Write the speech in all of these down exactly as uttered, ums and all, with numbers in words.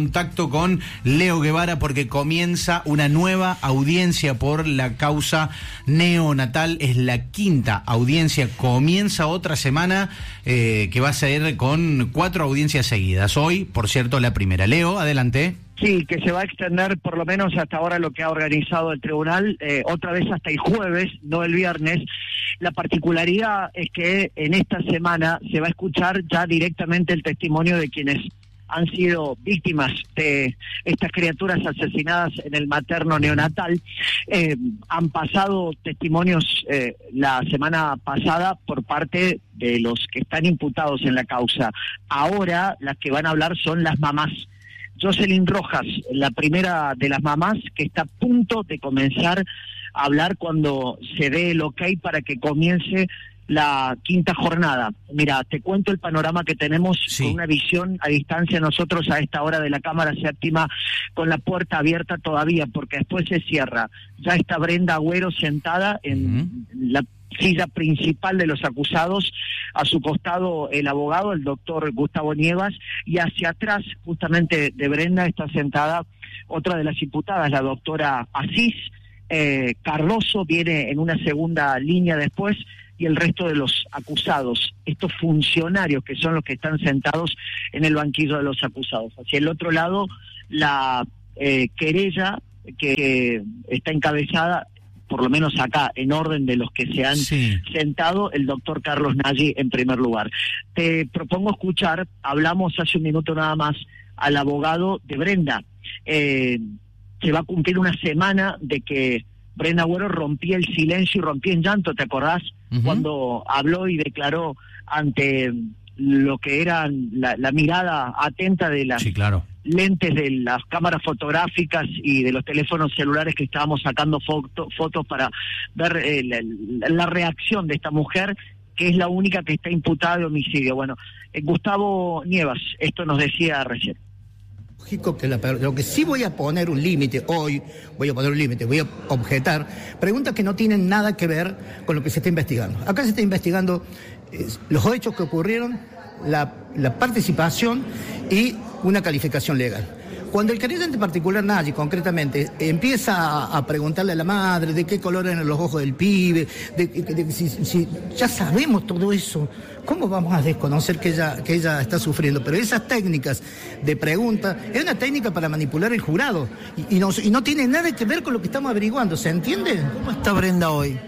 contacto con Leo Guevara porque comienza una nueva audiencia por la causa neonatal. Es la quinta audiencia, comienza otra semana eh, que va a ser con cuatro audiencias seguidas. Hoy, por cierto, la primera. Leo, adelante. Sí, que se va a extender por lo menos hasta ahora lo que ha organizado el tribunal, eh, otra vez hasta el jueves, no el viernes. La particularidad es que en esta semana se va a escuchar ya directamente el testimonio de quienes han sido víctimas de estas criaturas asesinadas en el materno neonatal. Eh, han pasado testimonios eh, la semana pasada por parte de los que están imputados en la causa. Ahora las que van a hablar son las mamás. Jocelyn Rojas, la primera de las mamás, que está a punto de comenzar a hablar cuando se dé el ok para que comience la quinta jornada. Mira, te cuento el panorama que tenemos, sí, con una visión a distancia nosotros a esta hora de la Cámara Séptima, con la puerta abierta todavía, porque después se cierra. Ya está Brenda Agüero sentada en uh-huh. la silla principal de los acusados, a su costado el abogado, el doctor Gustavo Nievas, y hacia atrás, justamente de Brenda, está sentada otra de las imputadas, la doctora Asís. eh, Cardoso viene en una segunda línea después, y el resto de los acusados, estos funcionarios que son los que están sentados en el banquillo de los acusados. Hacia el otro lado, la eh, querella que está encabezada, por lo menos acá, en orden de los que se han sí. sentado, el doctor Carlos Nagy en primer lugar. Te propongo escuchar, hablamos hace un minuto nada más, al abogado de Brenda. Eh, se va a cumplir una semana de que Brenda Agüero rompía el silencio y rompía en llanto, ¿te acordás? Uh-huh. Cuando habló y declaró ante lo que era la, la mirada atenta de las... Sí, claro. lentes de las cámaras fotográficas y de los teléfonos celulares que estábamos sacando foto, fotos para ver eh, la, la reacción de esta mujer, que es la única que está imputada de homicidio. Bueno, eh, Gustavo Nievas, esto nos decía recién. Lógico que la, lo que sí voy a poner un límite, hoy voy a poner un límite, voy a objetar preguntas que no tienen nada que ver con lo que se está investigando. Acá se está investigando eh, los hechos que ocurrieron, la, la participación y una calificación legal. Cuando el querellante particular Nagy, concretamente, empieza a, a preguntarle a la madre de qué color eran los ojos del pibe, de, de, de, si, si ya sabemos todo eso, ¿cómo vamos a desconocer que ella, que ella está sufriendo? Pero esas técnicas de pregunta es una técnica para manipular el jurado y, y, no, y no tiene nada que ver con lo que estamos averiguando, ¿se entiende? ¿Cómo está Brenda hoy?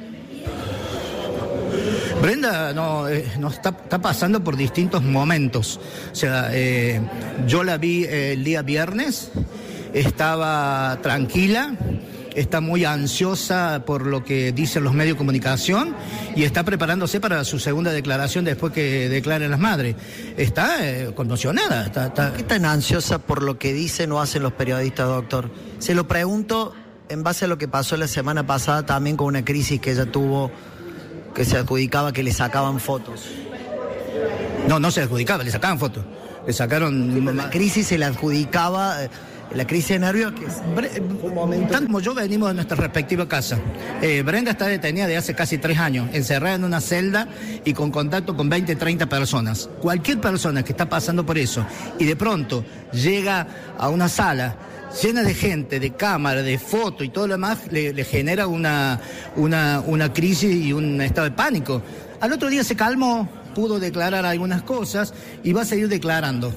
Brenda no, eh, no está, está pasando por distintos momentos. O sea, eh, yo la vi eh, el día viernes, estaba tranquila, está muy ansiosa por lo que dicen los medios de comunicación y está preparándose para su segunda declaración después que declaren las madres. Está eh, conmocionada. Está, está... ¿Qué tan ansiosa por lo que dicen o hacen los periodistas, doctor? Se lo pregunto en base a lo que pasó la semana pasada también con una crisis que ella tuvo, que se adjudicaba que le sacaban fotos. No, no se adjudicaba, le sacaban fotos. Le sacaron... La crisis se le adjudicaba, la crisis de nervios... Que Bre... un momento. Tanto como yo venimos de nuestra respectiva casa. Eh, Brenda está detenida de hace casi tres años, encerrada en una celda y con contacto con veinte, treinta personas. Cualquier persona que está pasando por eso y de pronto llega a una sala llena de gente, de cámara, de foto y todo lo demás, le, le genera una, una, una crisis y un estado de pánico. Al otro día se calmó, pudo declarar algunas cosas y va a seguir declarando.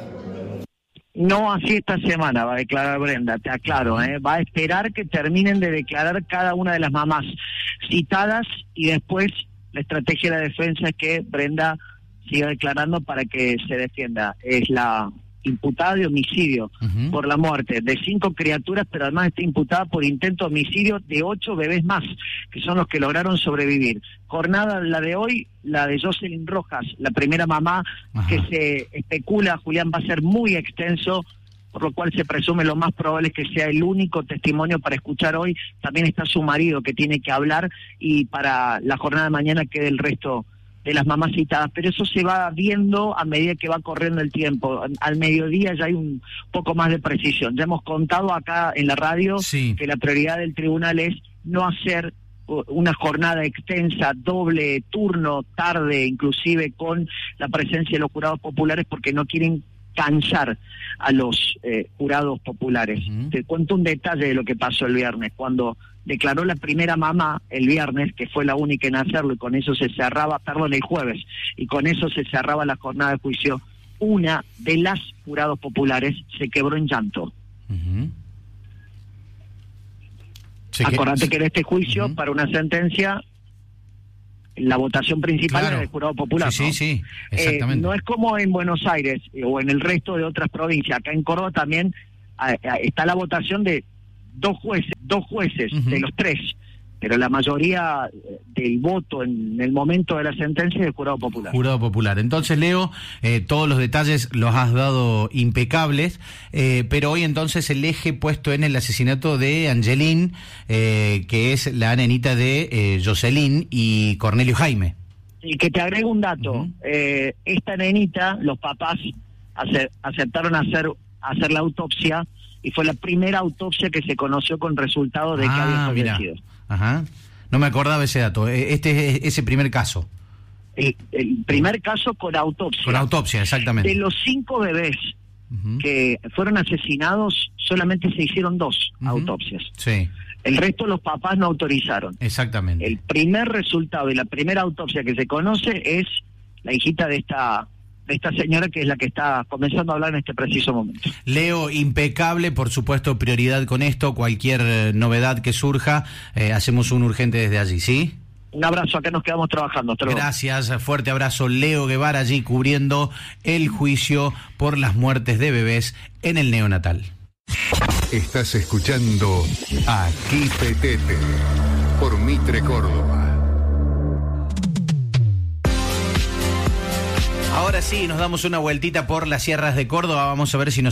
No así esta semana va a declarar Brenda, te aclaro, ¿eh? Va a esperar que terminen de declarar cada una de las mamás citadas y después la estrategia de la defensa es que Brenda siga declarando para que se defienda. Es la imputada de homicidio uh-huh. por la muerte de cinco criaturas, pero además está imputada por intento de homicidio de ocho bebés más, que son los que lograron sobrevivir. Jornada la de hoy, la de Jocelyn Rojas, la primera mamá, uh-huh. que se especula, Julián, va a ser muy extenso, por lo cual se presume lo más probable es que sea el único testimonio para escuchar hoy. También está su marido que tiene que hablar y para la jornada de mañana quede el resto de las mamás citadas, pero eso se va viendo a medida que va corriendo el tiempo. Al mediodía ya hay un poco más de precisión. Ya hemos contado acá en la radio sí. que la prioridad del tribunal es no hacer una jornada extensa, doble turno, tarde, inclusive con la presencia de los jurados populares, porque no quieren cansar a los eh, jurados populares. Uh-huh. Te cuento un detalle de lo que pasó el viernes. Cuando declaró la primera mamá el viernes, que fue la única en hacerlo, y con eso se cerraba, perdón, el jueves, y con eso se cerraba la jornada de juicio, una de las jurados populares se quebró en llanto. Uh-huh. Sí, Acordate que, que en este juicio, uh-huh. para una sentencia, la votación principal claro. era del jurado popular. Sí, ¿no? sí, sí, exactamente. Eh, no es como en Buenos Aires eh, o en el resto de otras provincias. Acá en Córdoba también eh, está la votación de dos jueces, dos jueces uh-huh. de los tres, pero la mayoría del voto en el momento de la sentencia es del jurado popular. Jurado popular. Entonces, Leo, eh, todos los detalles los has dado impecables, eh, pero hoy entonces el eje puesto en el asesinato de Angelín, eh, que es la nenita de eh, Jocelyn y Cornelio Jaime. Y que te agrego un dato, uh-huh. eh, esta nenita, los papás ace- aceptaron hacer, hacer la autopsia, y fue la primera autopsia que se conoció con resultado de ah, que había fallecido. Ajá. No me acordaba ese dato. Este es ese primer caso. El, el primer caso con autopsia. Con autopsia, exactamente. De los cinco bebés uh-huh. que fueron asesinados, solamente se hicieron dos uh-huh. autopsias. Sí. El resto los papás no autorizaron. Exactamente. El primer resultado y la primera autopsia que se conoce es la hijita de esta... de esta señora, que es la que está comenzando a hablar en este preciso momento. Leo, impecable, por supuesto, prioridad con esto, cualquier eh, novedad que surja, eh, hacemos un urgente desde allí, ¿sí? Un abrazo, acá nos quedamos trabajando. Hasta luego. Gracias, fuerte abrazo. Leo Guevara allí cubriendo el juicio por las muertes de bebés en el neonatal. Estás escuchando Aquí Petete por Mitre Córdoba. Ahora sí, nos damos una vueltita por las sierras de Córdoba, vamos a ver si nos